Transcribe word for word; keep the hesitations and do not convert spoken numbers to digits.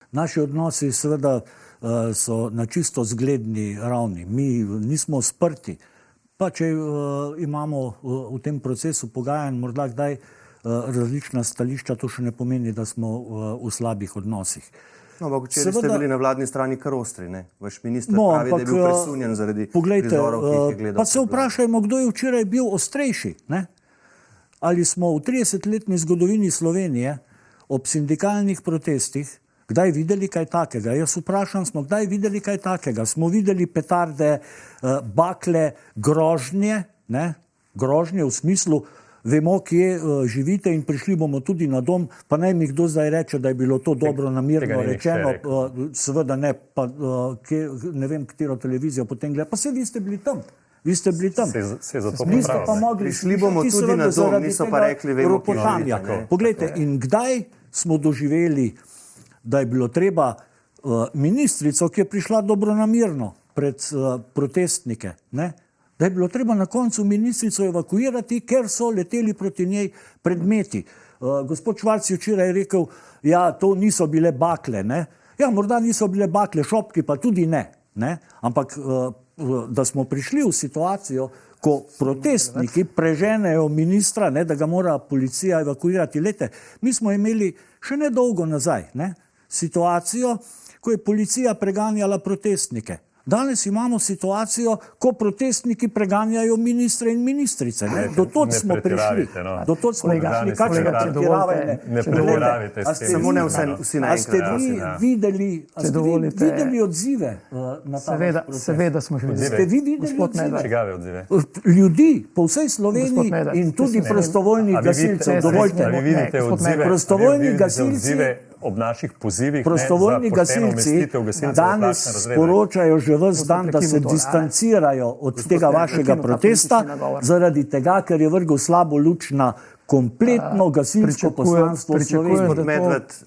naši odnosi seveda so na čisto zgledni ravni. Mi nismo sprti. Pa če imamo v tem procesu pogajanj morda kdaj različna stališča, to še ne pomeni, da smo v slabih odnosih. No, ampak včeraj ste bili na vladni strani kar ostri, ne? Vaš minister no, pravi, ampak, da je bil presunjen zaradi poglejte, prizorov, ki jih je gledal. Pa se vprašajmo, kdo je včeraj bil ostrejši, ne? Ali smo v tridesetletni zgodovini Slovenije ob sindikalnih protestih kdaj videli kaj takega? Jaz vprašam, smo kdaj videli kaj takega? Smo videli petarde, bakle, grožnje, ne? Grožnje v smislu, vemo, kje živite in prišli bomo tudi na dom, pa naj mi kdo zdaj reče, da je bilo to dobro namirno rečeno, seveda ne, pa kje, ne vem, katero televizijo potem gleda, pa se vi ste bili tam. Vi ste bili tam. Se, se zato pa mogli, prišli bomo tudi na dom, niso pa rekli, vemo, kje živite. Poglejte, in kdaj smo doživeli, da je bilo treba uh, ministrico, ki je prišla dobronamirno pred uh, protestnike, ne? Da je bilo treba na koncu ministrico evakuirati, ker so leteli proti njej predmeti. Uh, gospod Švarc je včeraj rekel, ja, to niso bile bakle, ne? Ja, morda niso bile bakle, šopki pa tudi ne, ne? Ampak uh, da smo prišli v situacijo, ko protestniki preženejo ministra, ne, da ga mora policija evakuirati. Lete, mi smo imeli še nedolgo nazaj, ne, situacijo, ko je policija preganjala protestnike. Danes imamo situacijo, ko protestniki preganjajo ministre in ministrice. Ne? Do tod smo prišli. No. Do tod smo prišli. Kakšnega pretiravajte? Ne pretiravajte s tem. Samo ne vse, vsi naenkrat. A ste vi videli, a ste vi videli odzive uh, na ta seveda, seveda smo že videli. Ste vi videli odzive? Čigave odzive? Ljudi po vsej Sloveniji in tudi prostovoljnih gasilcev. Dovoljte. Ali vidite odzive? Prostovoljni gasilci ob naših pozivih prostovoljni gasilci danes sporočajo že ves dan, da se distancirajo od tega vašega protesta zaradi tega, ker je vrgel slabo luč na kompletno gasilsko poslanstvo v Sloveniji. Medved,